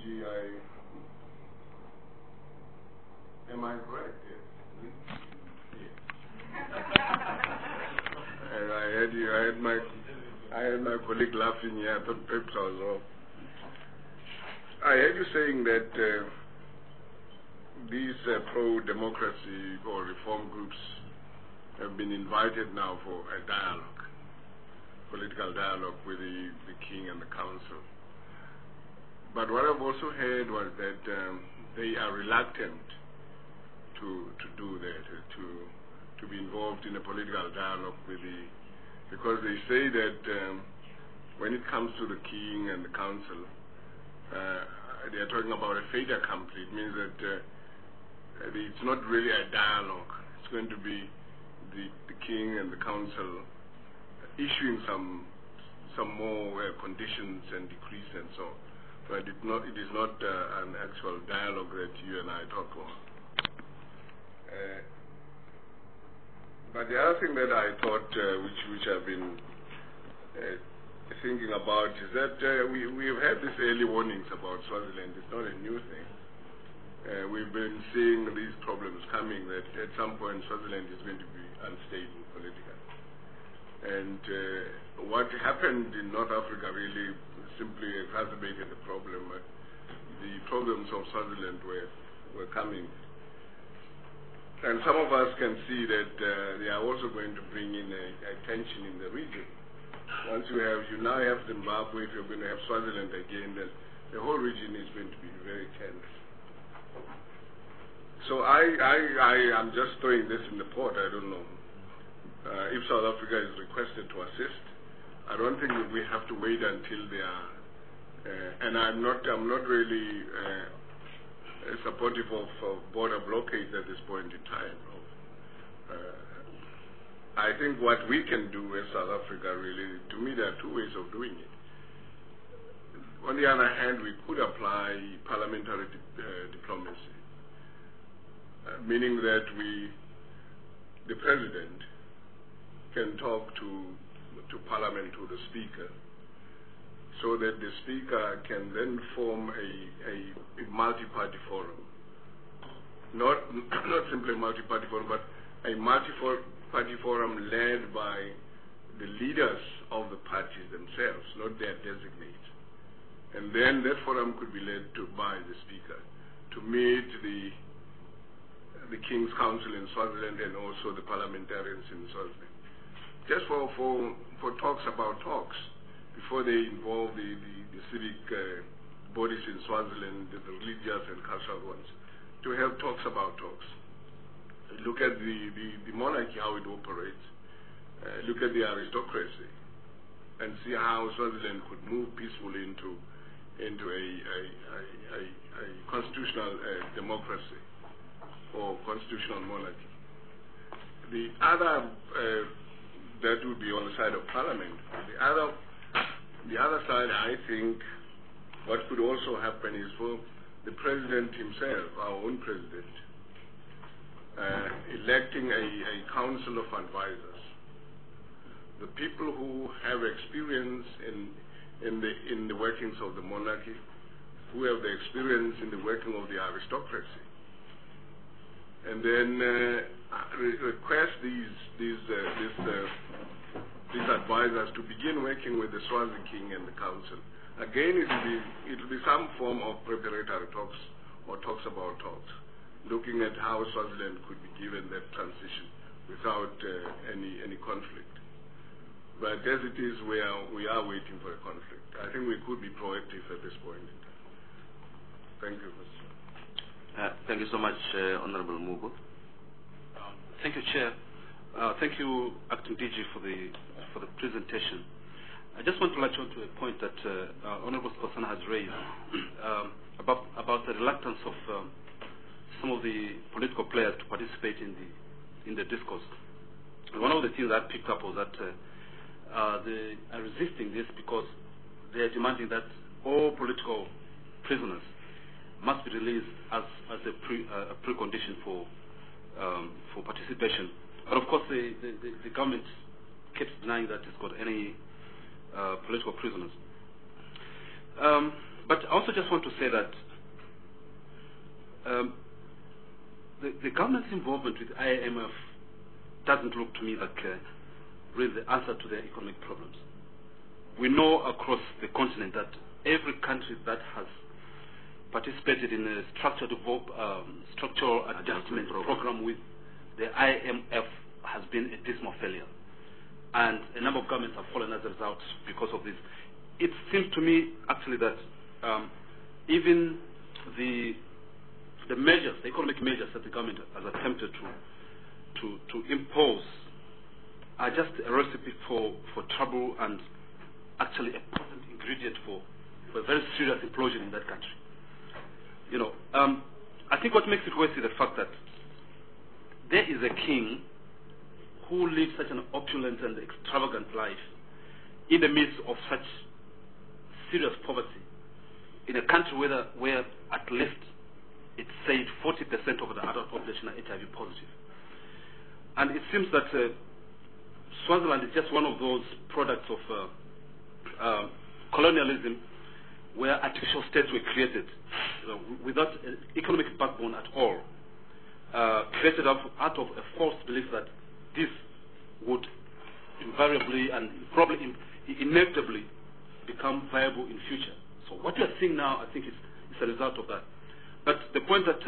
am I correct? Yes. And I had my colleague laughing here. I thought perhaps I was off. I heard you saying that these pro-democracy or reform groups have been invited now for a dialogue, political dialogue with the king and the council. But what I've also heard was that they are reluctant to do that, to be involved in a political dialogue with because they say that when it comes to the king and the council, they are talking about a fait accompli. It means that it's not really a dialogue. It's going to be the king and the council issuing some more conditions and decrees and so on. But it is not an actual dialogue that you and I talk about. But the other thing that I thought, which I've been thinking about, is that we've had these early warnings about Swaziland. It's not a new thing. We've been seeing these problems coming, that at some point Swaziland is going to be unstable politically. And what happened in North Africa really simply exacerbated the problem. The problems of Swaziland were coming. And some of us can see that they are also going to bring in a tension in the region. Once you now have Zimbabwe, if you're going to have Swaziland again, then the whole region is going to be very tense. So I'm just throwing this in the pot. I don't know. If South Africa is requested to assist, I don't think that we have to wait until they are. And I'm not really supportive of border blockades at this point in time. I think what we can do as South Africa, really, to me, there are two ways of doing it. On the other hand, we could apply parliamentary diplomacy, meaning that the president can talk to Parliament, to the Speaker, so that the Speaker can then form a multi-party forum. Not simply a multi-party forum, but a multi-party forum led by the leaders of the parties themselves, not their designates. And then that forum could be led by the Speaker to meet the King's Council in Swaziland and also the parliamentarians in Swaziland. Just for talks about talks, before they involve the civic bodies in Swaziland, the religious and cultural ones, to have talks about talks. Look at the monarchy, how it operates. Look at the aristocracy, and see how Swaziland could move peacefully into a constitutional democracy or constitutional monarchy. The other that would be on the side of Parliament. The other side, I think, what could also happen is for the President himself, our own President, electing a council of advisors. The people who have experience in the workings of the monarchy, who have the experience in the working of the aristocracy, and then request these advisors to begin working with the Swazi King and the Council. Again, it will be some form of preparatory talks or talks about talks, looking at how Swaziland could be given that transition without any conflict. But as it is, we are waiting for a conflict. I think we could be proactive at this point in time. Thank you, Mr. Thank you so much, Honorable Mugo. Thank you, Chair. Thank you, Acting DG, for the presentation. I just want to latch on to a point that Honorable Skhosana has raised about the reluctance of some of the political players to participate in the discourse. And one of the things I picked up was that they are resisting this because they are demanding that all political prisoners must be released as a precondition for participation. But of course, the government keeps denying that it's got any political prisoners. But I also just want to say that the government's involvement with IMF doesn't look to me like really the answer to their economic problems. We know across the continent that every country that has participated in a structural adjustment program with the IMF has been a dismal failure. And a number of governments have fallen as a result because of this. It seems to me actually that even the measures, the economic measures that the government has attempted to impose are just a recipe for trouble and actually a potent ingredient for a very serious implosion in that country. You know, I think what makes it worse is the fact that there is a king who lives such an opulent and extravagant life in the midst of such serious poverty in a country where at least it's said 40% of the adult population are HIV positive. And it seems that Swaziland is just one of those products of colonialism where artificial states were created, you know, without an economic backbone at all, created out of a false belief that this would invariably and probably inevitably become viable in future. So what you are seeing now, I think, is a result of that. But the point that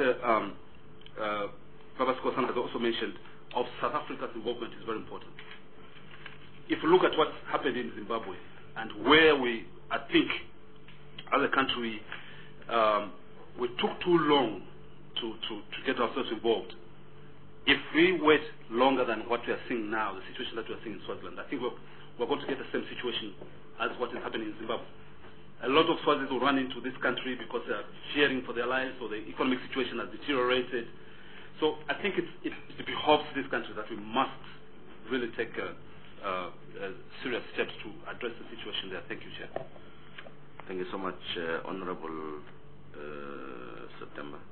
Baba Skhosana has also mentioned of South Africa's involvement is very important. If you look at what happened in Zimbabwe and where we, I think, as a country, we took too long to get ourselves involved. If we wait longer than what we are seeing now, the situation that we are seeing in Swaziland, I think we're going to get the same situation as what is happening in Zimbabwe. A lot of Swazis will run into this country because they are fearing for their lives or the economic situation has deteriorated. So I think it behoves this country that we must really take serious steps to address the situation there. Thank you, Chair. Thank you so much, Honorable September.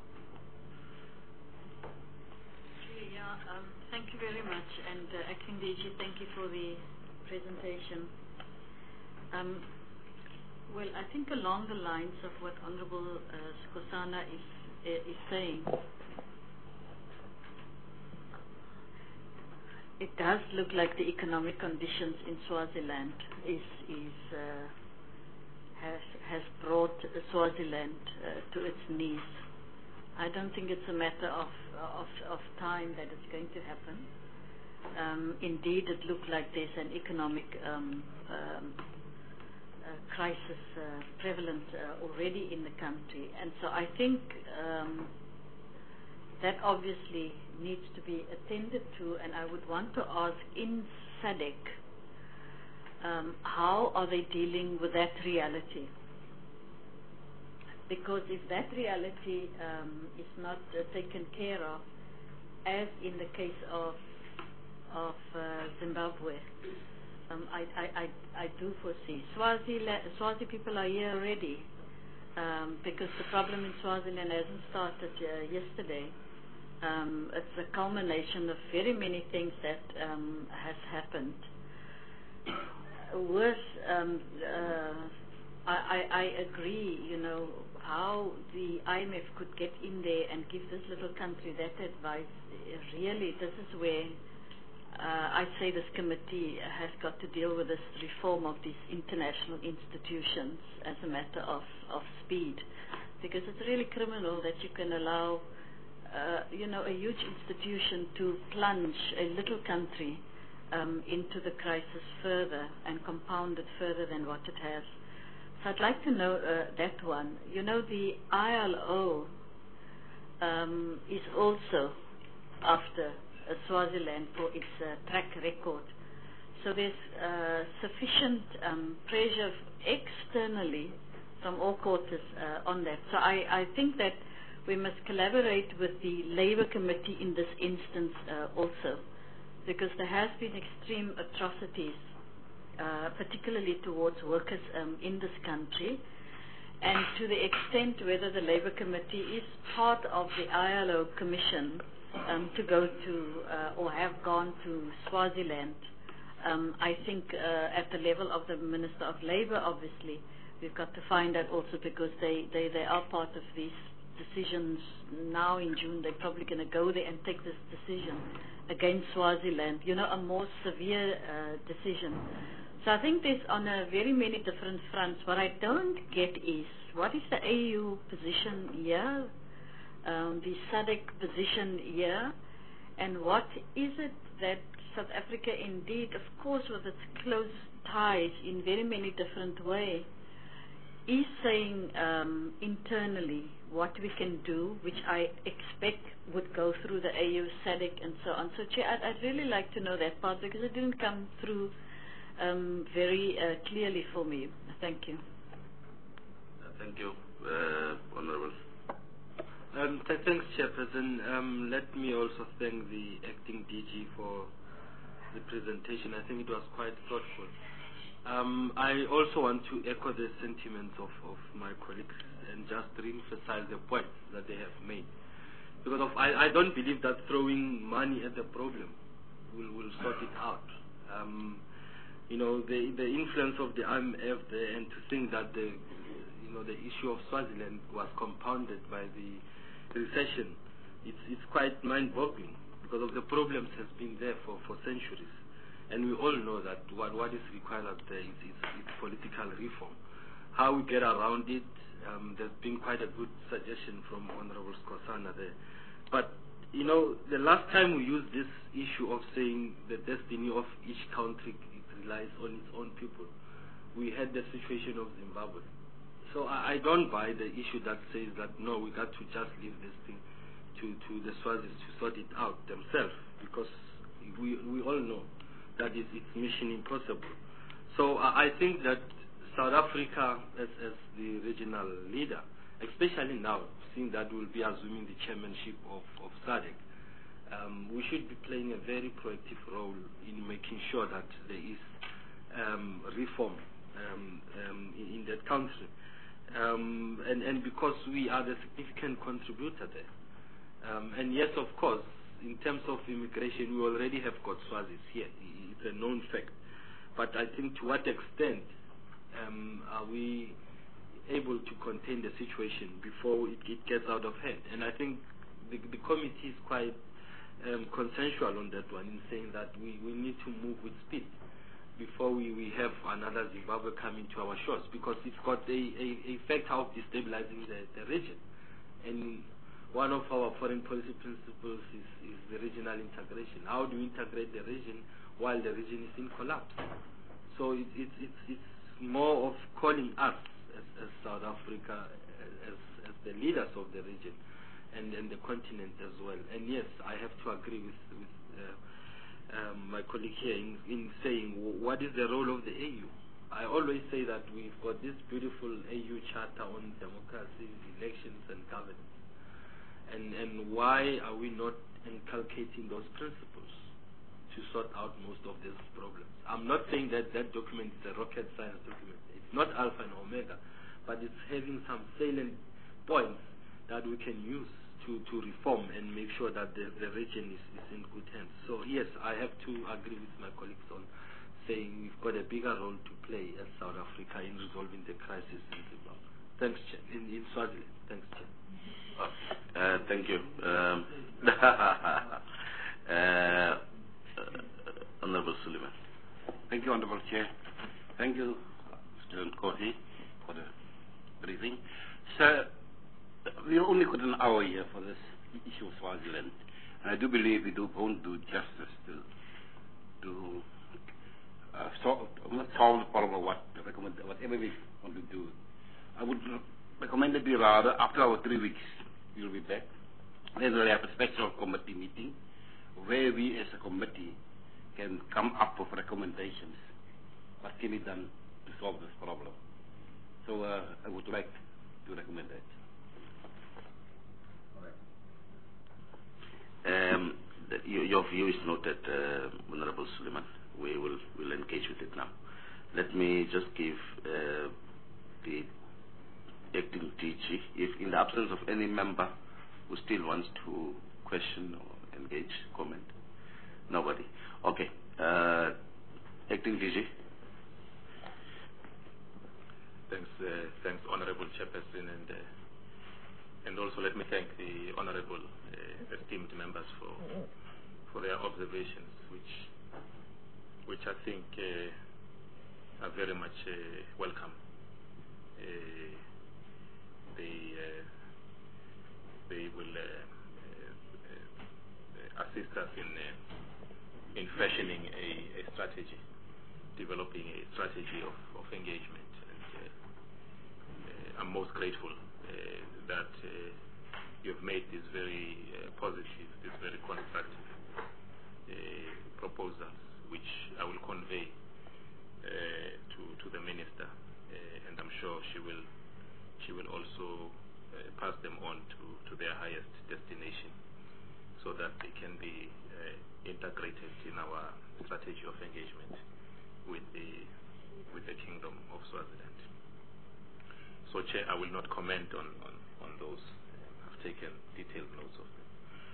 Thank you very much, and Acting DG, thank you for the presentation. Well, I think along the lines of what Honorable Skhosana is saying, it does look like the economic conditions in Swaziland has brought Swaziland to its knees. I don't think it's a matter of time that it's going to happen. Indeed, it looked like there's an economic crisis prevalent already in the country. And so I think that obviously needs to be attended to, and I would want to ask in SADC, how are they dealing with that reality? Because if that reality is not taken care of, as in the case of Zimbabwe, I do foresee. Swazi people are here already because the problem in Swaziland hasn't started yesterday. It's a culmination of very many things that has happened. Worse, I agree, you know, how the IMF could get in there and give this little country that advice. Really, this is where I say this committee has got to deal with this reform of these international institutions as a matter of speed, because it's really criminal that you can allow you know, a huge institution to plunge a little country into the crisis further and compound it further than what it has. So I'd like to know that one. You know, the ILO is also after Swaziland for its track record. So there's sufficient pressure externally from all quarters on that. So I think that we must collaborate with the Labour Committee in this instance also, because there has been extreme atrocities, particularly towards workers in this country, and to the extent whether the Labour Committee is part of the ILO Commission to go to or have gone to Swaziland. I think at the level of the Minister of Labour, obviously, We've got to find out also, because they are part of these decisions now in June. They're probably going to go there and take this decision against Swaziland, a more severe decision. So I think there's on a very many different fronts. What I don't get is, what is the AU position here, the SADC position here, and what is it that South Africa indeed, of course with its close ties in very many different ways, is saying internally what we can do, which I expect would go through the AU, SADC, and so on. So, Chair, I'd really like to know that part, because it didn't come through very clearly for me. Thank you. Thank you, Honourable. Thanks, Chairperson. Let me also thank the acting DG for the presentation. I think it was quite thoughtful. I also want to echo the sentiments of my colleagues and just re-emphasize the points that they have made. Because I don't believe that throwing money at the problem will sort it out. The influence of the IMF there, and to think that the issue of Swaziland was compounded by the recession, it's quite mind-boggling, because of the problems has been there for centuries. And we all know that what is required out there is political reform. How we get around it, there's been quite a good suggestion from Honourable Skosana there. But, the last time we used this issue of saying the destiny of each country relies on its own people, we had the situation of Zimbabwe. So I don't buy the issue that says that, no, we got to just leave this thing to the Swazis to sort it out themselves, because we all know that it's mission impossible. So I think that South Africa, as the regional leader, especially now, seeing that we'll be assuming the chairmanship of SADC, we should be playing a very proactive role in making sure that there is reform in that country. And because we are the significant contributor there. And yes, of course, in terms of immigration, we already have got Swazis here. It's a known fact. But I think, to what extent are we able to contain the situation before it gets out of hand? And I think the committee is quite consensual on that one, in saying that we need to move with speed before we have another Zimbabwe coming to our shores, because it's got a effect of destabilizing the region. And one of our foreign policy principles is the regional integration. How do we integrate the region while the region is in collapse? So it's more of calling us as South Africa, as the leaders of the region and the continent as well. And yes, I have to agree with my colleague here in saying, what is the role of the AU? I always say that we've got this beautiful AU charter on democracy, elections, and governance. And why are we not inculcating those principles to sort out most of these problems? I'm not saying that document is a rocket science document. It's not alpha and omega, but it's having some salient points that we can use to reform and make sure that the region is in good hands. So yes, I have to agree with my colleagues on saying we've got a bigger role to play as South Africa in resolving the crisis in Zimbabwe. Thanks, Chair. In Swaziland. Thanks, Chair. Thank you. Honourable Suleiman. Thank you, Honourable Chair. Thank you, Mr. Nkosi, for the briefing. Sir, we only got an hour here for this issue of Swaziland, and I do believe we won't do justice to solve the problem of whatever we want to do. I would recommend that we rather, after our 3 weeks, we'll be back. Then we'll have a special committee meeting where we as a committee can come up with recommendations. What can be done to solve this problem? So I would like to recommend that. Your view is noted, Honourable Suleiman. We'll engage with it now. Let me just give the acting DG, if in the absence of any member who still wants to question or engage, comment. Nobody. Okay. Acting DG. Thanks, Honorable Chairperson, and also let me thank the Honorable esteemed members for their observations, which I think are very much welcome. They will assist us in fashioning a strategy, developing a strategy of engagement. And I'm most grateful that you've made these very positive, these very constructive proposals, which I will convey to the Minister, and I'm sure she will also pass them on to their highest destination, so that they can be integrated in our strategy of engagement with the Kingdom of Swaziland. So, Chair, I will not comment on those. I've taken detailed notes of them.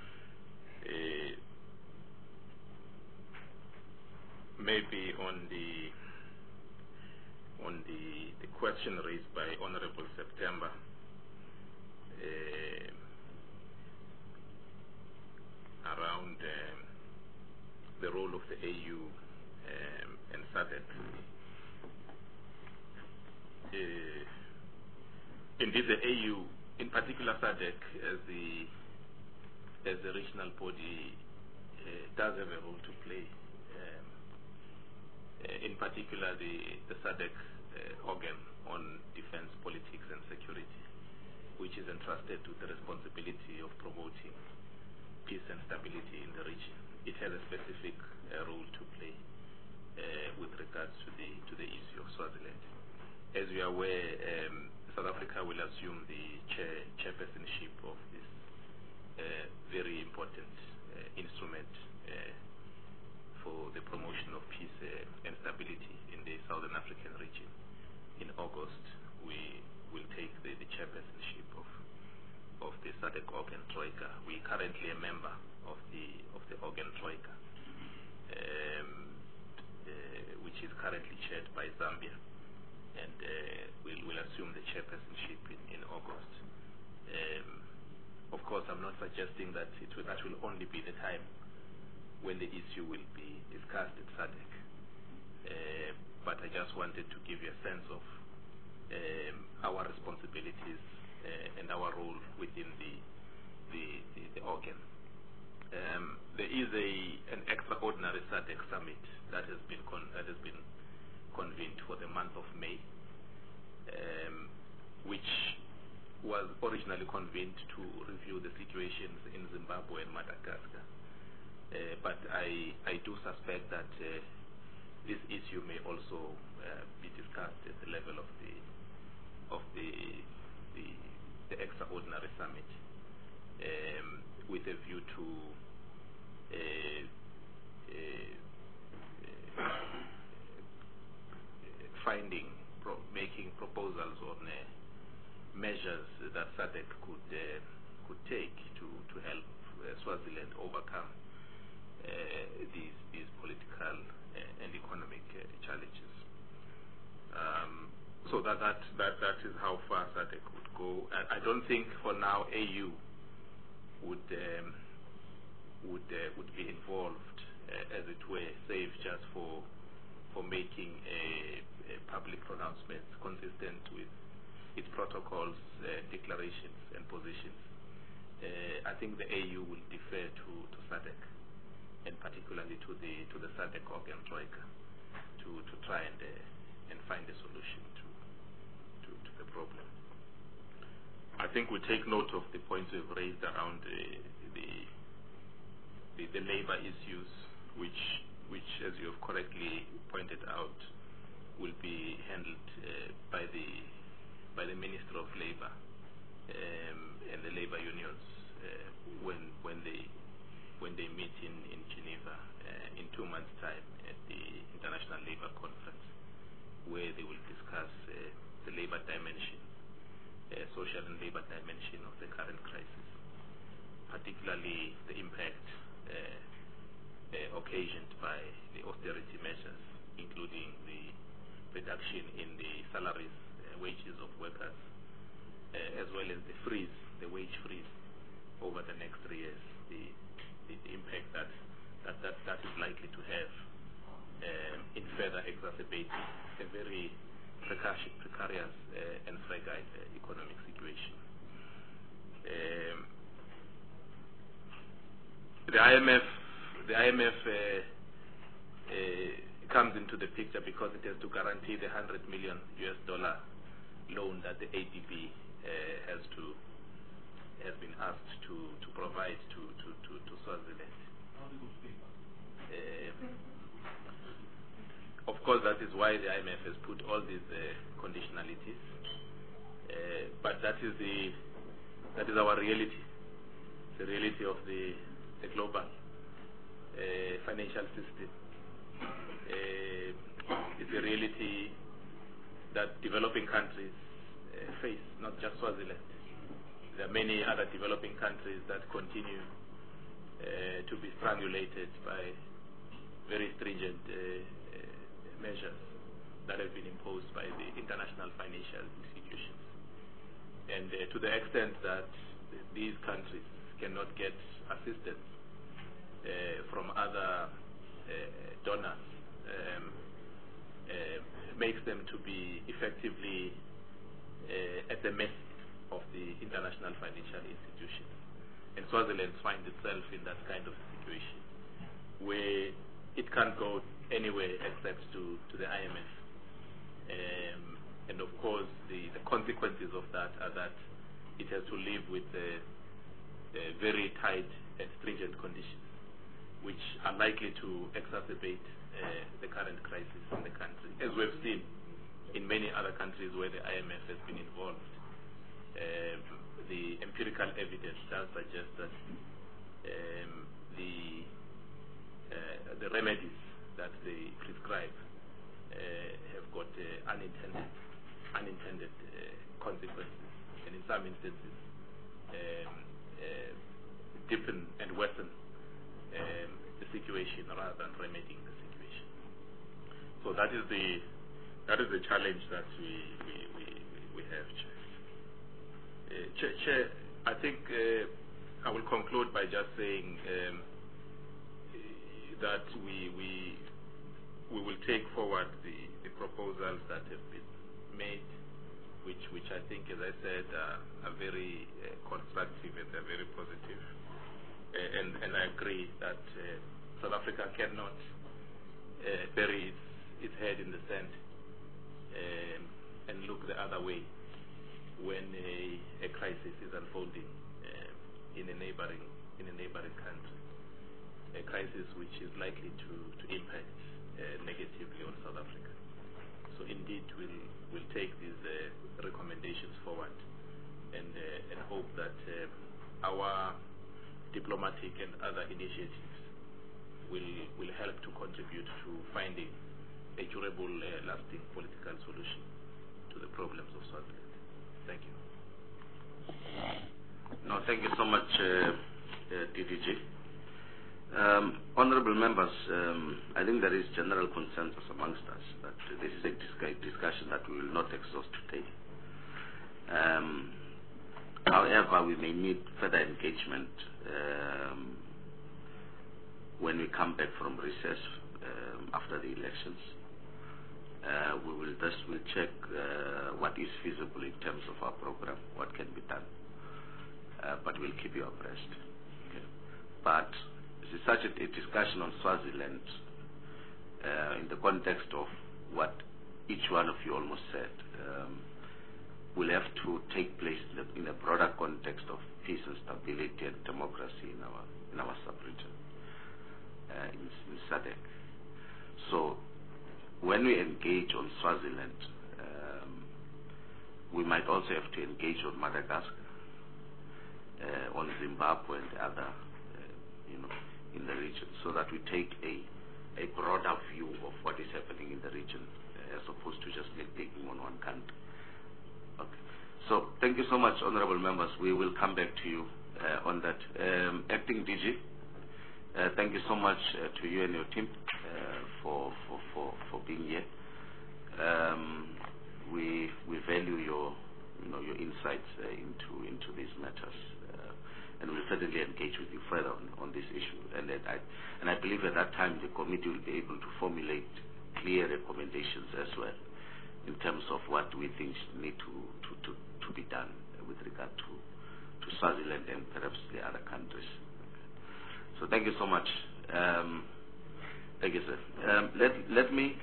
Maybe on the question raised by Honorable September, around the role of the AU and SADC. Indeed, the AU, in particular SADC, as the regional body, does have a role to play. In particular, the SADC organ on defense, politics, and security, which is entrusted with the responsibility of promoting peace and stability in the region. It has a specific role to play with regards to the issue of Swaziland. As we are aware, South Africa will assume the chairpersonship of this very important instrument for the promotion of peace and stability in the Southern African region. In August, we will take the chairpersonship of the SADC organ Troika. We are currently a member of the organ Troika, which is currently chaired by Zambia, and we'll assume the chairpersonship in August. Of course, I'm not suggesting that that will only be the time when the issue will be discussed at SADC, but I just wanted to give you a sense of our responsibilities and our role within the organ. There is an extraordinary SADC summit that has been convened for the month of May, which was originally convened to review the situations in Zimbabwe and Madagascar. But I do suspect that this issue may also be discussed at the level of the extraordinary summit, with a view to making proposals on measures that SADC could take to help Swaziland overcome these political and economic challenges. So that is how far SADC would go. I don't think for now AU would be involved, as it were, save just for making a public pronouncements consistent with its protocols, declarations, and positions. I think the AU will defer to SADC, and particularly to the SADC organ Troika, to try and find a solution to the problem. I think we take note of the points we've raised around the labor issues, which, as you have correctly pointed out, will be handled by the Minister of Labor and the labor unions when they meet in Geneva in 2 months' time at the International Labour Conference, where they will discuss the labor dimension, social and labor dimension of the current crisis, particularly the impact occasioned by the austerity measures, including the reduction in the salaries wages of workers, as well as the wage freeze over the next 3 years, the impact that is likely to have in further exacerbating a very precarious and fragile economic situation. The IMF comes into the picture because it has to guarantee the $100 million loan that the ADB has been asked to provide to Swaziland. Of course, that is why the IMF has put all these conditionalities. But that is our reality, the reality of the global financial system. It's a reality that developing countries face, not just Swaziland. There are many other developing countries that continue to be strangulated by very stringent measures that have been imposed by the international financial institutions. And to the extent that these countries cannot get assistance from other donors, makes them to be effectively at the mercy of the international financial institutions. And Swaziland finds itself in that kind of situation where it can't go anywhere except to the IMF. And of course, the consequences of that are that it has to live with very tight and stringent conditions, which are likely to exacerbate the current crisis in the country, as we've seen in many other countries where the IMF has been involved. The empirical evidence does suggest that the remedies that they prescribe have got unintended consequences, and in some instances deepen and worsen the situation rather than remedying the situation. So that is the challenge that we have. Chair, I think I will conclude by just saying that we will take forward the proposals that have been made, which I think, as I said, are very constructive and they're very positive. And I agree that South Africa cannot bury its head in the sand and look the other way when a crisis is unfolding in a neighboring country, a crisis which is likely to impact negatively on South Africa. So indeed, we'll take these recommendations forward and hope that our diplomatic and other initiatives will help to contribute to finding a durable, lasting political solution to the problems of Swaziland. Thank you. No, thank you so much, DDG. Honorable members, I think there is general consensus amongst us that this is a discussion that we will not exhaust today. However, we may need further engagement when we come back from recess after the elections. We'll check what is feasible in terms of our program, what can be done. But we'll keep you abreast. Okay. But this is such a discussion on Swaziland in the context of what each one of you almost said will have to take place in a broader context of peace and stability and democracy in our sub-region, in SADC. So when we engage on Swaziland, we might also have to engage on Madagascar, on Zimbabwe and other, in the region, so that we take a broader view of what is happening in the region, as opposed to just nitpicking on one country. Okay. So thank you so much, honorable members. We will come back to you on that. Acting DG, thank you so much to you and your team for being here. we value your insights into these matters, and we'll certainly engage with you further on this issue. And I believe at that time the committee will be able to formulate clear recommendations as well in terms of what we think need to be done with regard to Swaziland and perhaps the other countries. So thank you so much. Thank you, sir. Let me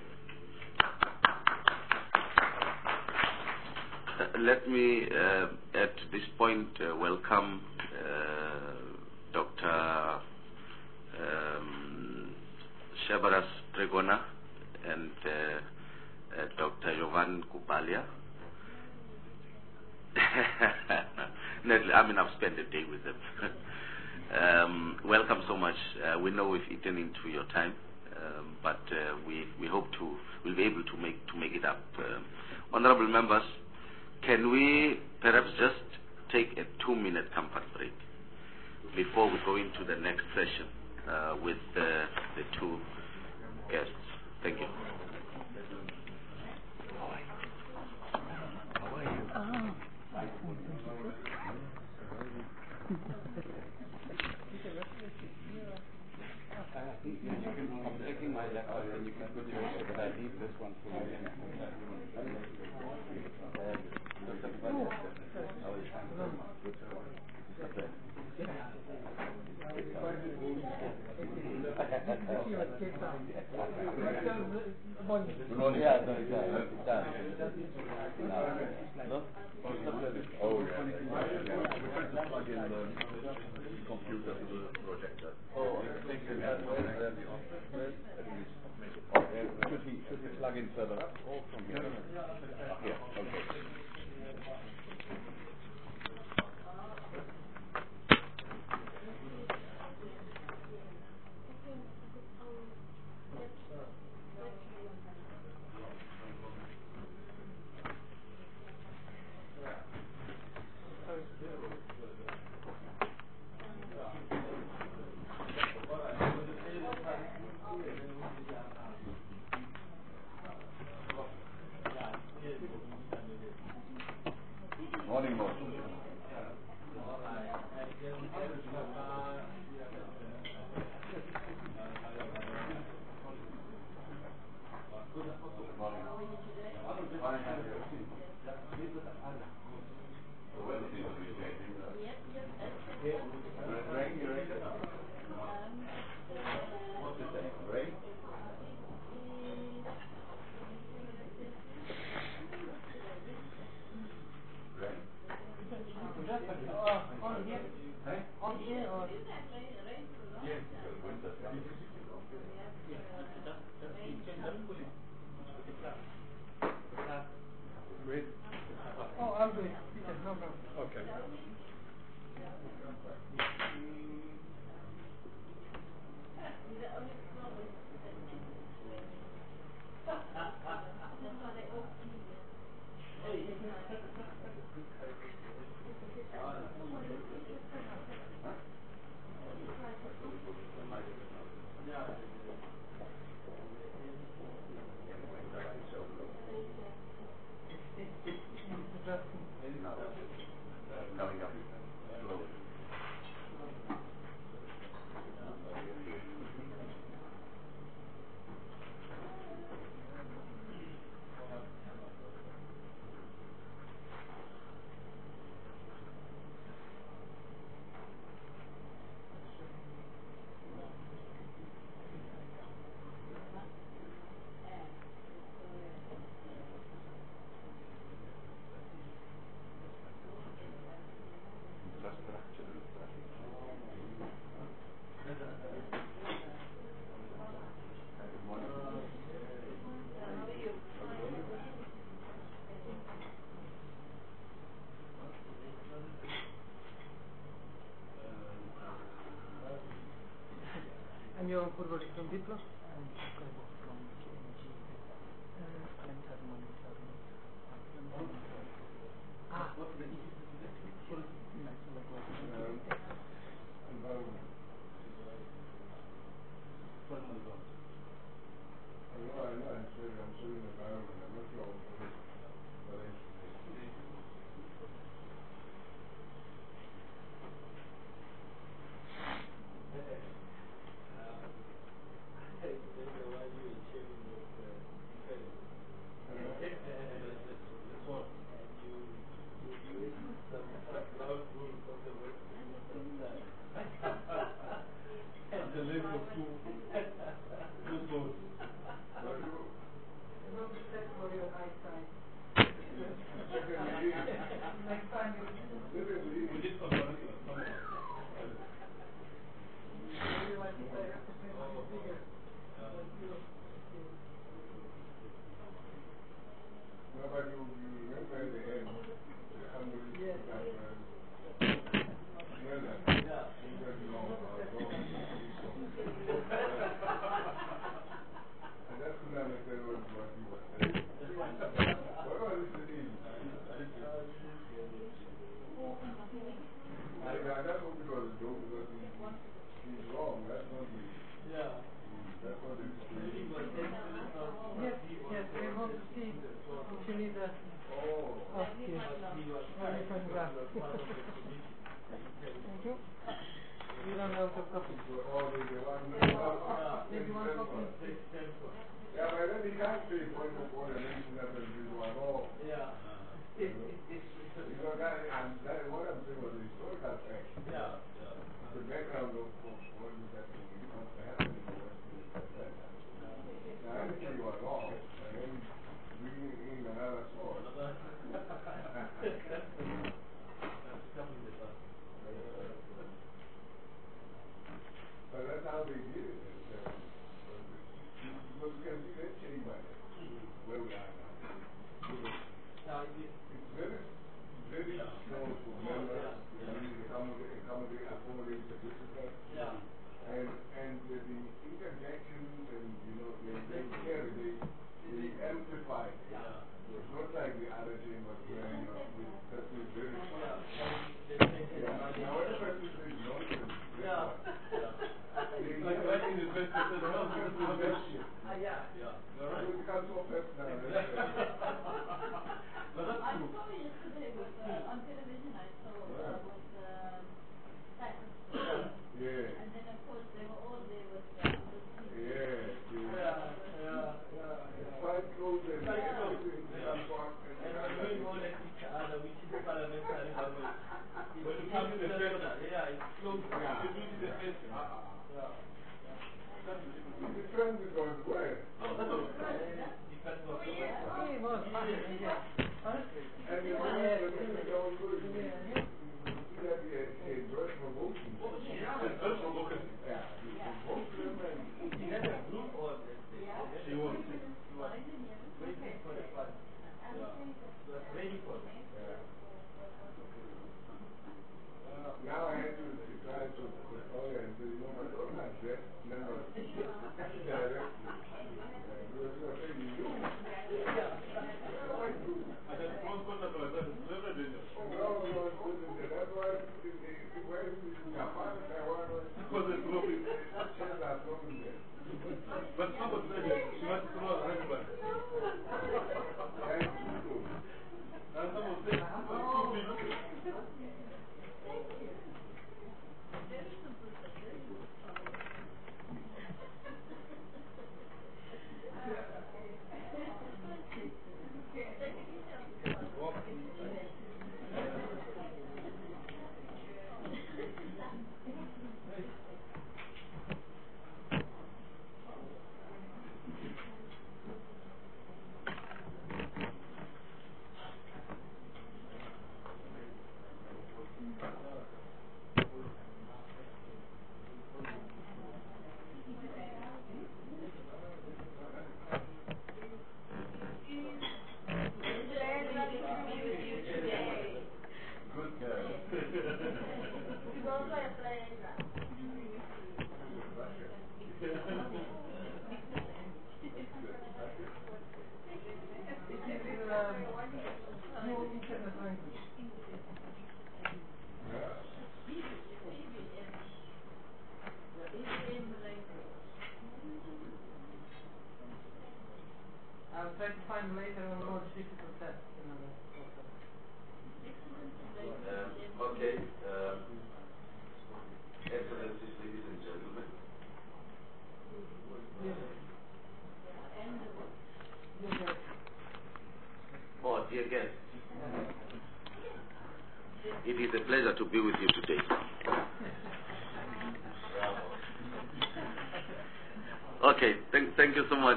at this point welcome Dr. Shebaras Pregona and Dr. Jovan Kubalia. I've spent a day with them. Welcome so much. We know we've eaten into your time, but we hope we'll be able to make it up. Honorable members, can we perhaps just take a 2-minute comfort break before we go into the next session with the two guests? Thank you. I'm taking my laptop and you can put your but I leave this one for you. Computer to the projector. Should we plug in further up or from here? Here, okay. Morning, boss. I'm your Purvali from Diplo and Kaibok from KMG. Yeah, that's what it was doing, because he's wrong. That's not the... Yeah. That's not the... Yes, yes, we want to see actually the... Oh. Okay. Thank you. We run out of coffee. Maybe one coffee. Yeah, but then he can't say point of order and mention that as usual at all. Yeah. Because that, what I'm saying was the historical fact. Yeah. The background of what is happening in what's happening in the West is at that time. Now, anything you are wrong, and then bringing in another source. But that's how they did it. Because you can see that change by where we are now. It's very, very small for members to accommodate participants. Yeah. And the interjections and, you know, they amplify. Yeah. It's not like the other chambers where, you know, the person is very smart. Yeah. Now, when a person says nonsense, yeah. Like writing the best of the world, it's the best shit. Yeah. So it becomes so personal. But that's true. I saw yesterday on television, I saw with Cyprus. Yeah. And then, of course, they were all there with yeah. It's quite close and doing all at each other, which is parliamentary. When you come to the first, yeah, it's close. Yeah. You do the first. The trend is going where? Oh, that's all. Depends on and you know, the thing is going good. You see that he enjoys promotion. Yeah, enjoys promotion. Yeah. He had a group or she was waiting for the fund. She was waiting for it. Now I had to try to call her and say, you know, I don't address members directly. But someone said she wants to throw her husband. And someone said, I'll try to find later on more difficult tests. Okay. Excellencies, ladies and gentlemen. Oh, dear guests. It is a pleasure to be with you today. Okay, thank you so much,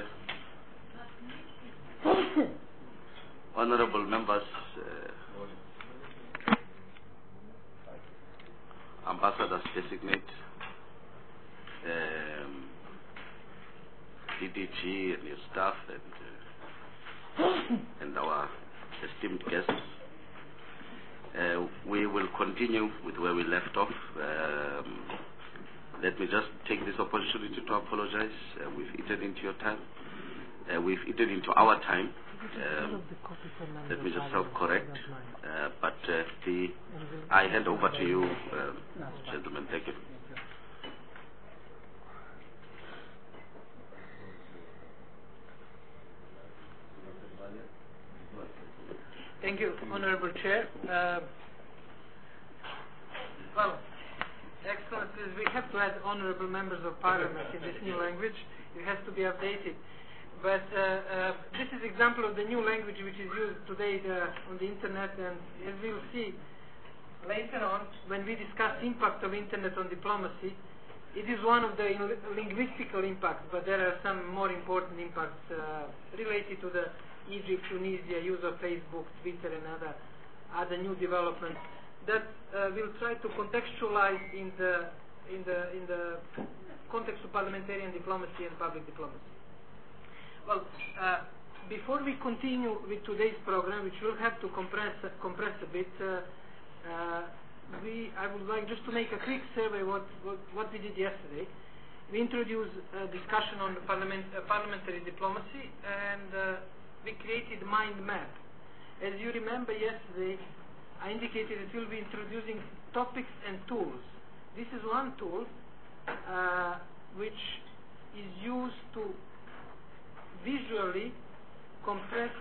honorable members, ambassadors designate, DDG and your staff, and our esteemed guests. We will continue with where we left off. Let me just take this opportunity to apologize. We've eaten into your time. we've eaten into our time. Let me just self-correct. I hand over to you, gentlemen. Thank you. Thank you, Honorable Chair. Well, Excellencies, we have to add Honorable Members of Parliament in this new language. It has to be updated. But this is example of the new language which is used today on the Internet, and as we will see later on, when we discuss impact of Internet on diplomacy, it is one of the linguistical impacts, but there are some more important impacts related to the Egypt, Tunisia, use of Facebook, Twitter, and other new developments that we'll try to contextualize in the context of parliamentarian diplomacy and public diplomacy. Well, before we continue with today's program, which we'll have to compress a bit, I would like just to make a quick survey what we did yesterday. We introduced a discussion on parliamentary diplomacy, and we created mind map. As you remember yesterday, I indicated that we'll be introducing topics and tools. This is one tool which is used to visually compress